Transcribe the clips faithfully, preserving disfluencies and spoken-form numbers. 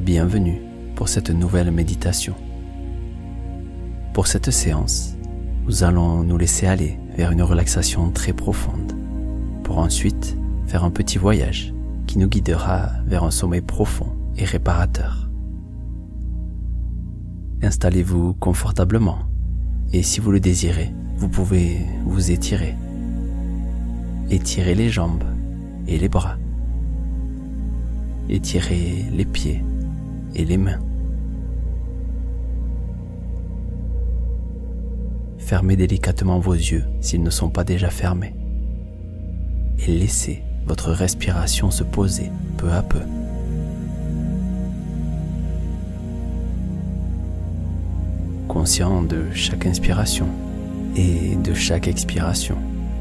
bienvenue pour cette nouvelle méditation. Pour cette séance, nous allons nous laisser aller vers une relaxation très profonde, pour ensuite faire un petit voyage qui nous guidera vers un sommeil profond et réparateur. Installez-vous confortablement et si vous le désirez, vous pouvez vous étirer. Étirez les jambes et les bras. Étirez les pieds et les mains. Fermez délicatement vos yeux s'ils ne sont pas déjà fermés. Et laissez votre respiration se poser peu à peu. Conscient de chaque inspiration et de chaque expiration.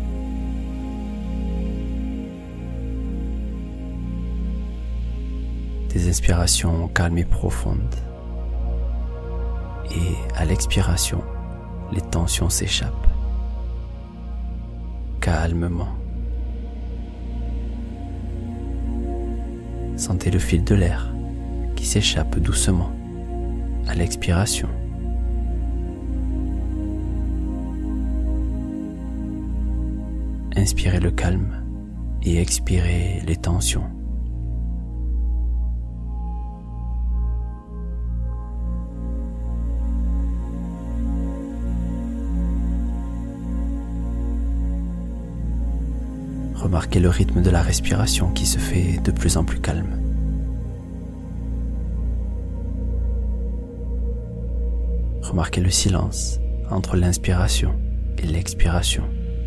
Des inspirations calmes et profondes. Et à l'expiration, les tensions s'échappent. Calmement. Sentez le fil de l'air qui s'échappe doucement à l'expiration. Inspirez le calme et expirez les tensions. Remarquez le rythme de la respiration qui se fait de plus en plus calme. Remarquez le silence entre l'inspiration et l'expiration.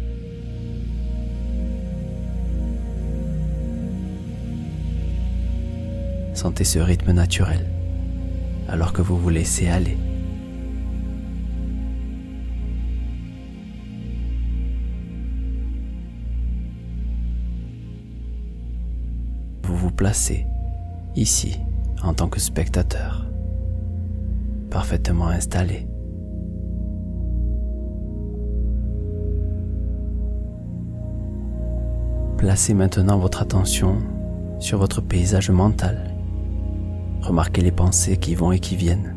Sentez ce rythme naturel alors que vous vous laissez aller. Vous vous placez ici en tant que spectateur, parfaitement installé. Placez maintenant votre attention sur votre paysage mental. Remarquez les pensées qui vont et qui viennent.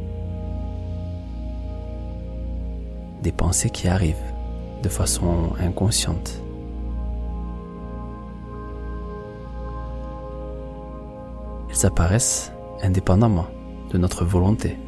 Des pensées qui arrivent de façon inconsciente. Elles apparaissent indépendamment de notre volonté.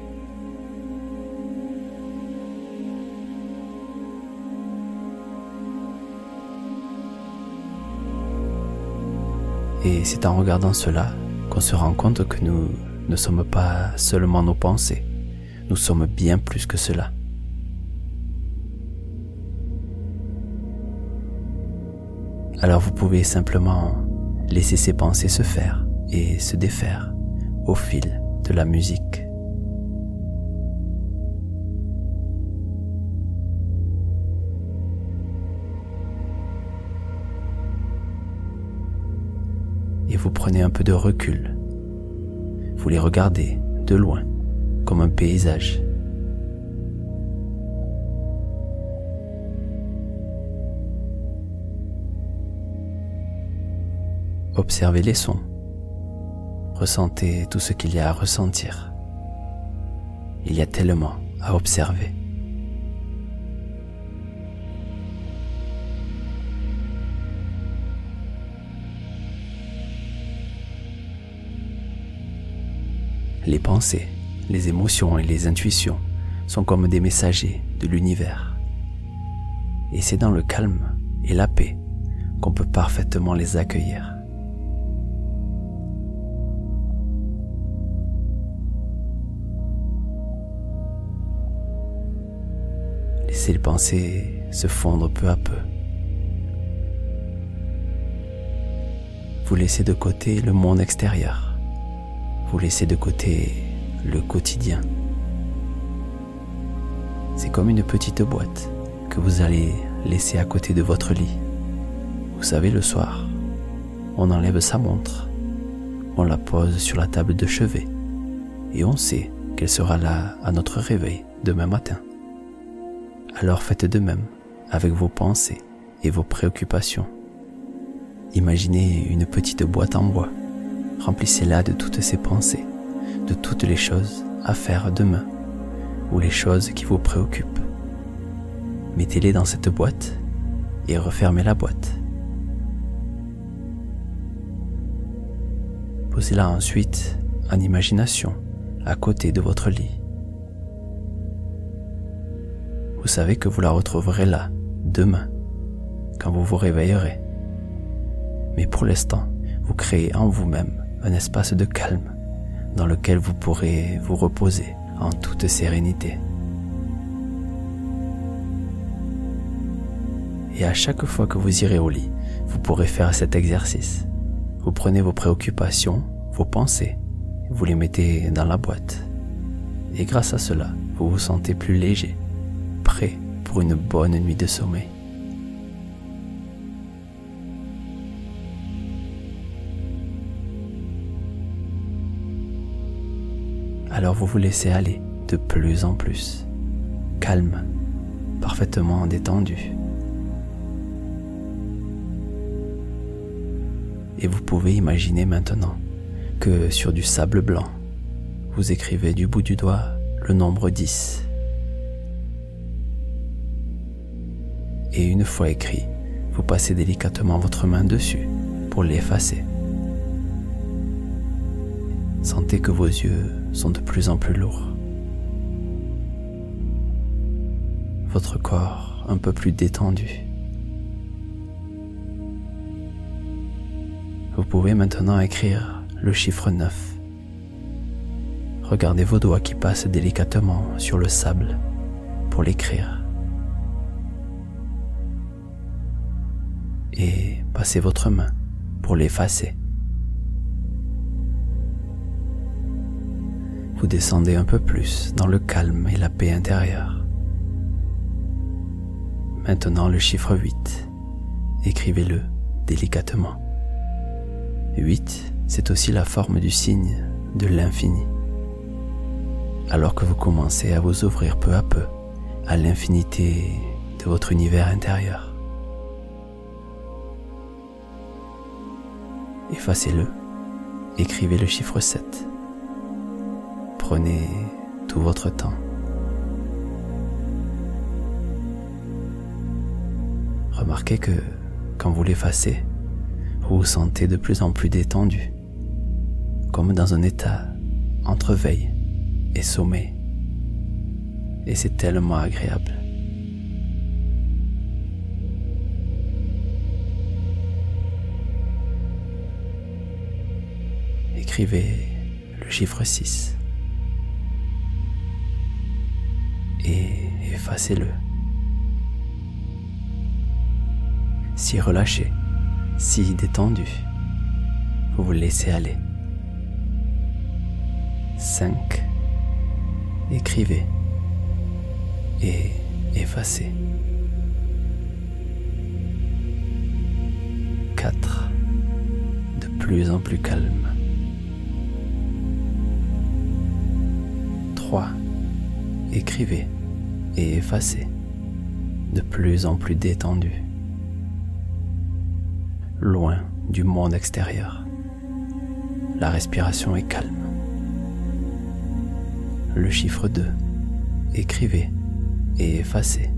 Et c'est en regardant cela qu'on se rend compte que nous ne sommes pas seulement nos pensées, nous sommes bien plus que cela. Alors vous pouvez simplement laisser ces pensées se faire et se défaire au fil de la musique. Et vous prenez un peu de recul. Vous les regardez de loin, comme un paysage. Observez les sons. Ressentez tout ce qu'il y a à ressentir. Il y a tellement à observer. Les pensées, les émotions et les intuitions sont comme des messagers de l'univers. Et c'est dans le calme et la paix qu'on peut parfaitement les accueillir. Laissez les pensées se fondre peu à peu. Vous laissez de côté le monde extérieur. Vous laissez de côté le quotidien. C'est comme une petite boîte que vous allez laisser à côté de votre lit. Vous savez, le soir, on enlève sa montre, on la pose sur la table de chevet et on sait qu'elle sera là à notre réveil demain matin. Alors faites de même avec vos pensées et vos préoccupations. Imaginez une petite boîte en bois remplissez-la de toutes ces pensées, de toutes les choses à faire demain, ou les choses qui vous préoccupent. Mettez-les dans cette boîte et refermez la boîte. Posez-la ensuite en imagination à côté de votre lit. Vous savez que vous la retrouverez là, demain, quand vous vous réveillerez. Mais pour l'instant, vous créez en vous-même un espace de calme dans lequel vous pourrez vous reposer en toute sérénité. Et à chaque fois que vous irez au lit, vous pourrez faire cet exercice. Vous prenez vos préoccupations, vos pensées, vous les mettez dans la boîte. Et grâce à cela, vous vous sentez plus léger, prêt pour une bonne nuit de sommeil. Alors vous vous laissez aller de plus en plus, calme, parfaitement détendu. Et vous pouvez imaginer maintenant que sur du sable blanc, vous écrivez du bout du doigt le nombre dix. Et une fois écrit, vous passez délicatement votre main dessus pour l'effacer. Sentez que vos yeux sont de plus en plus lourds. Votre corps un peu plus détendu. Vous pouvez maintenant écrire le chiffre neuf. Regardez vos doigts qui passent délicatement sur le sable pour l'écrire. Et passez votre main pour l'effacer. Vous descendez un peu plus dans le calme et la paix intérieure. Maintenant le chiffre huit. Écrivez-le délicatement. huit, c'est aussi la forme du signe de l'infini. Alors que vous commencez à vous ouvrir peu à peu à l'infinité de votre univers intérieur. Effacez-le, écrivez le chiffre sept. Prenez tout votre temps. Remarquez que quand vous l'effacez, vous vous sentez de plus en plus détendu, comme dans un état entre veille et sommeil. Et c'est tellement agréable. Écrivez le chiffre six et effacez-le. Si relâché, si détendu, vous vous laissez aller. cinq. Écrivez et effacez. quatre. De plus en plus calme. trois. Écrivez et effacez. De plus en plus détendu. Loin du monde extérieur. La respiration est calme. Le chiffre deux. Écrivez et effacez.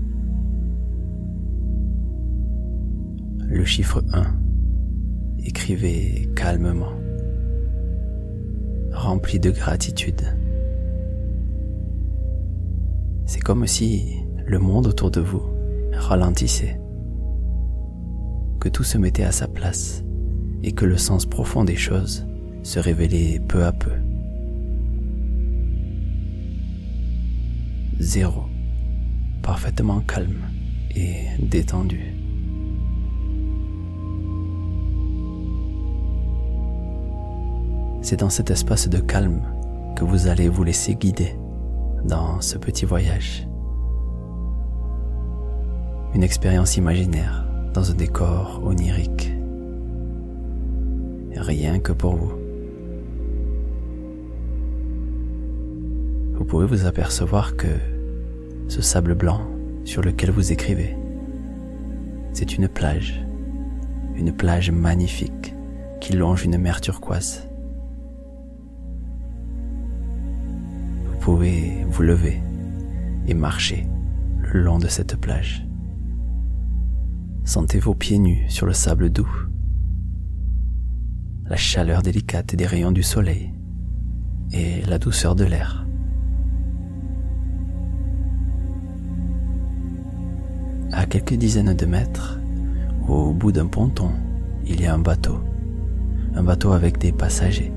Le chiffre un. Écrivez calmement. Rempli de gratitude. C'est comme si le monde autour de vous ralentissait, que tout se mettait à sa place et que le sens profond des choses se révélait peu à peu. Zéro, parfaitement calme et détendu. C'est dans cet espace de calme que vous allez vous laisser guider dans ce petit voyage. Une expérience imaginaire dans un décor onirique. Rien que pour vous. Vous pouvez vous apercevoir que ce sable blanc sur lequel vous écrivez, c'est une plage, une plage magnifique qui longe une mer turquoise pouvez vous lever et marcher le long de cette plage. Sentez vos pieds nus sur le sable doux, la chaleur délicate des rayons du soleil et la douceur de l'air. À quelques dizaines de mètres, au bout d'un ponton, il y a un bateau, un bateau avec des passagers.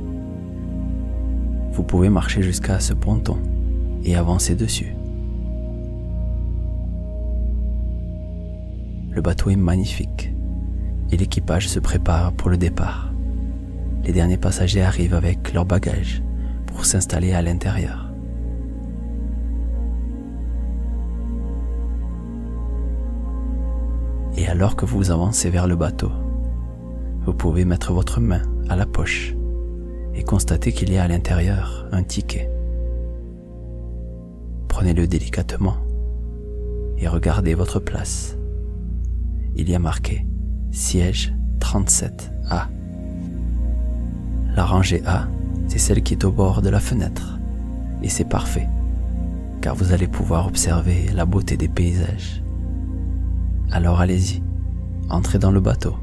Vous pouvez marcher jusqu'à ce ponton et avancer dessus. Le bateau est magnifique et l'équipage se prépare pour le départ. Les derniers passagers arrivent avec leurs bagages pour s'installer à l'intérieur. Et alors que vous avancez vers le bateau, vous pouvez mettre votre main à la poche et constater qu'il y a à l'intérieur un ticket. Prenez-le délicatement et regardez votre place. Il y a marqué siège trente-sept A. La rangée A, c'est celle qui est au bord de la fenêtre. Et c'est parfait, car vous allez pouvoir observer la beauté des paysages. Alors allez-y, entrez dans le bateau.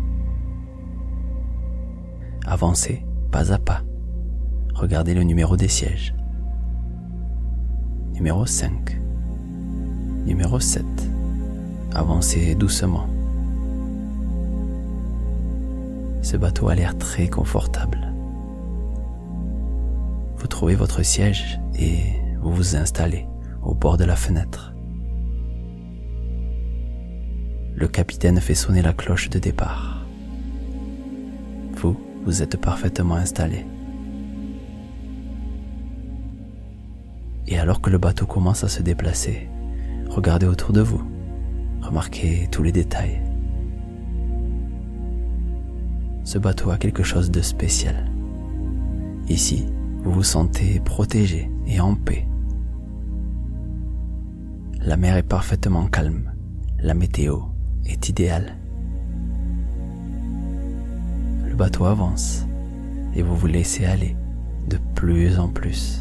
Avancez pas à pas. Regardez le numéro des sièges. Numéro cinq. Numéro sept. Avancez doucement. Ce bateau a l'air très confortable. Vous trouvez votre siège et vous vous installez au bord de la fenêtre. Le capitaine fait sonner la cloche de départ. Vous, vous êtes parfaitement installé. Et alors que le bateau commence à se déplacer, regardez autour de vous. Remarquez tous les détails. Ce bateau a quelque chose de spécial. Ici, vous vous sentez protégé et en paix. La mer est parfaitement calme. La météo est idéale. Le bateau avance et vous vous laissez aller de plus en plus.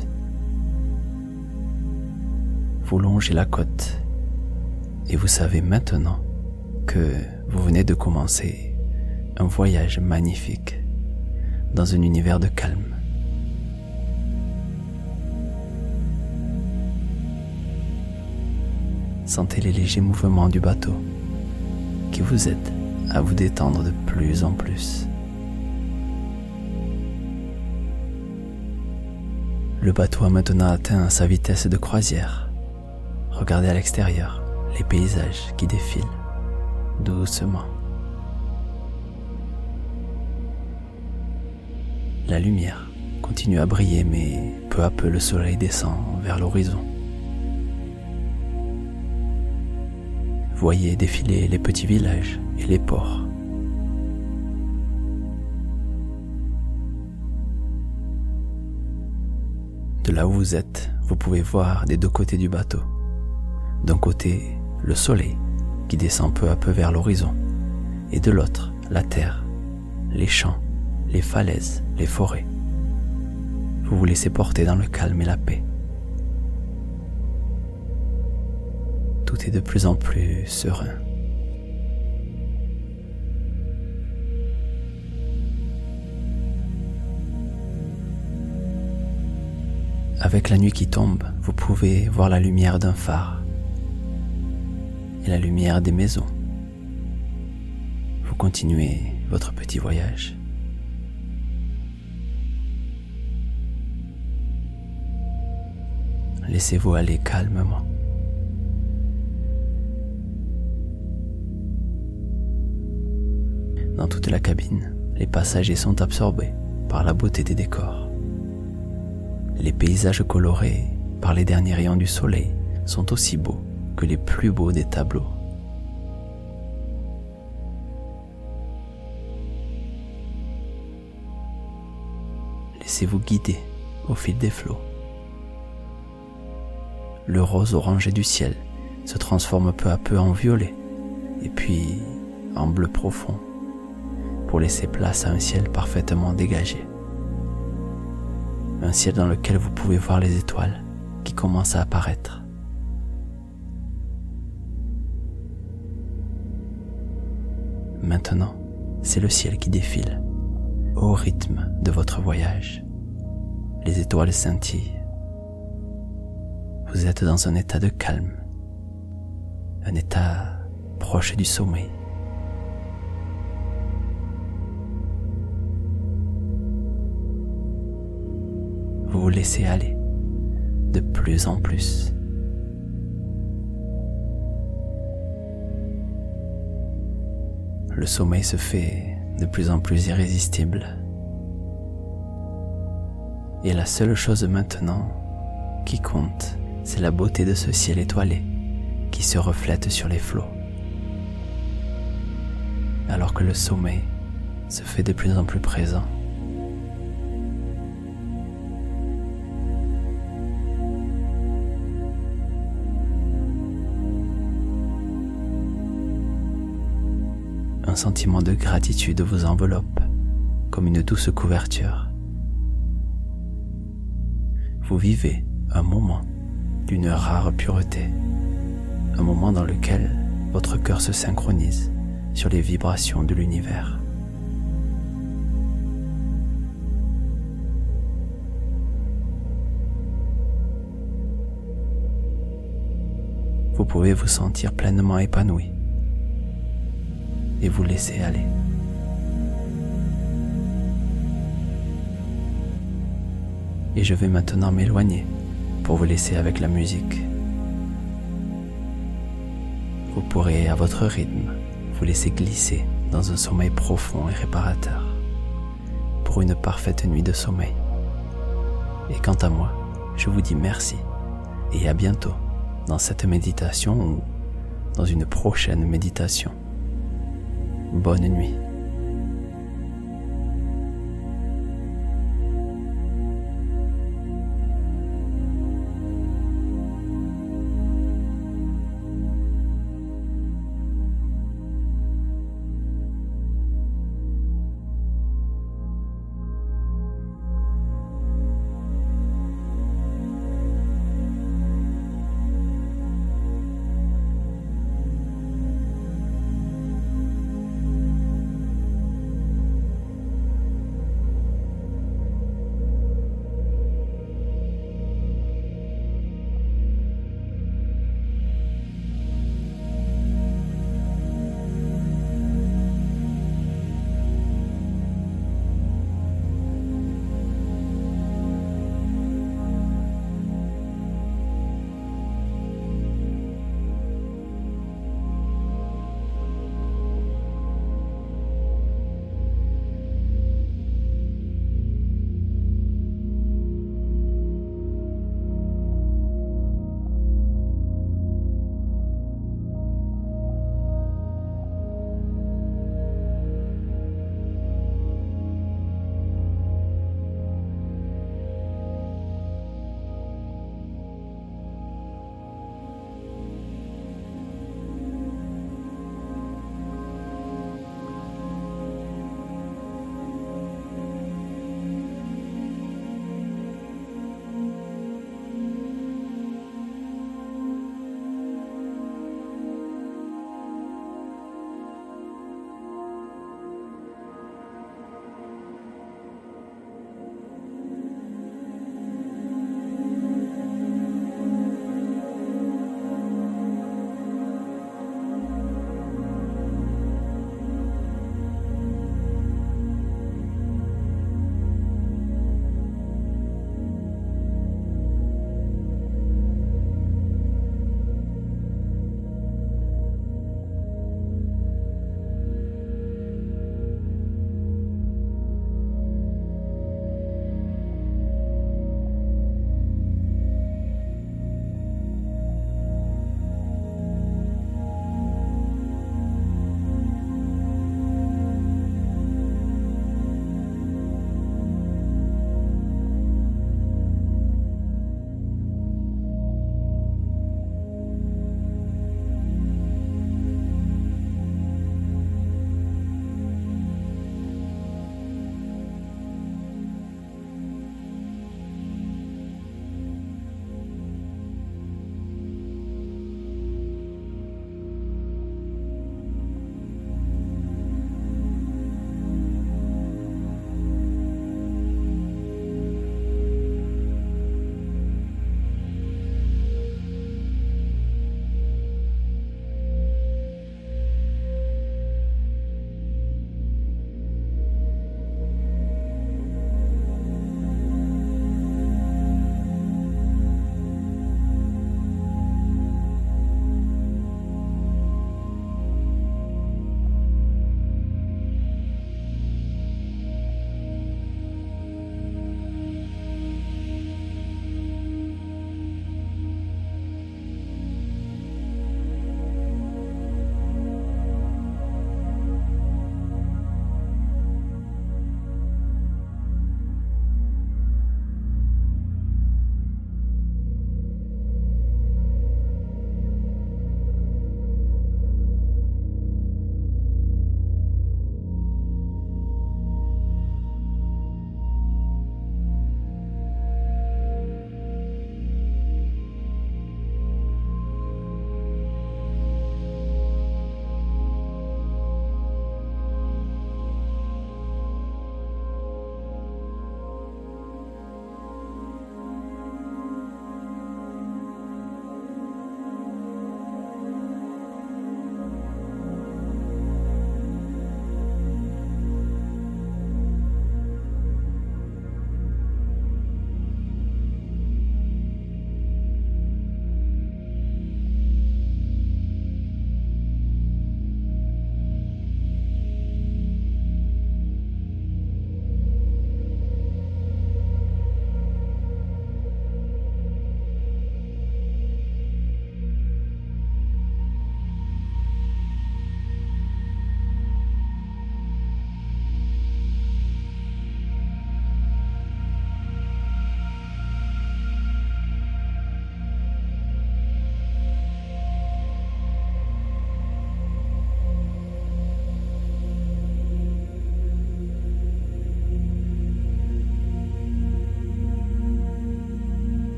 Vous longez la côte et vous savez maintenant que vous venez de commencer un voyage magnifique dans un univers de calme. Sentez les légers mouvements du bateau qui vous aident à vous détendre de plus en plus. Le bateau a maintenant atteint sa vitesse de croisière. Regardez à l'extérieur les paysages qui défilent doucement. La lumière continue à briller, mais peu à peu le soleil descend vers l'horizon. Voyez défiler les petits villages et les ports. De là où vous êtes, vous pouvez voir des deux côtés du bateau. D'un côté, le soleil qui descend peu à peu vers l'horizon, et de l'autre, la terre, les champs, les falaises, les forêts. Vous vous laissez porter dans le calme et la paix. Tout est de plus en plus serein. Avec la nuit qui tombe, vous pouvez voir la lumière d'un phare et la lumière des maisons. Vous continuez votre petit voyage. Laissez-vous aller calmement. Dans toute la cabine, les passagers sont absorbés par la beauté des décors. Les paysages colorés par les derniers rayons du soleil sont aussi beaux que les plus beaux des tableaux. Laissez-vous guider au fil des flots. Le rose orangé du ciel se transforme peu à peu en violet et puis en bleu profond pour laisser place à un ciel parfaitement dégagé. un ciel dans lequel vous pouvez voir les étoiles qui commencent à apparaître. Maintenant, c'est le ciel qui défile, au rythme de votre voyage. Les étoiles scintillent. Vous êtes dans un état de calme, un état proche du sommeil. Vous vous laissez aller de plus en plus. Le sommeil se fait de plus en plus irrésistible. Et la seule chose maintenant qui compte, c'est la beauté de ce ciel étoilé qui se reflète sur les flots. Alors que le sommeil se fait de plus en plus présent. Un sentiment de gratitude vous enveloppe comme une douce couverture. Vous vivez un moment d'une rare pureté, un moment dans lequel votre cœur se synchronise sur les vibrations de l'univers. Vous pouvez vous sentir pleinement épanoui et vous laisser aller. Et je vais maintenant m'éloigner pour vous laisser avec la musique. Vous pourrez, à votre rythme, vous laisser glisser dans un sommeil profond et réparateur pour une parfaite nuit de sommeil. Et quant à moi, je vous dis merci et à bientôt dans cette méditation ou dans une prochaine méditation. Bonne nuit.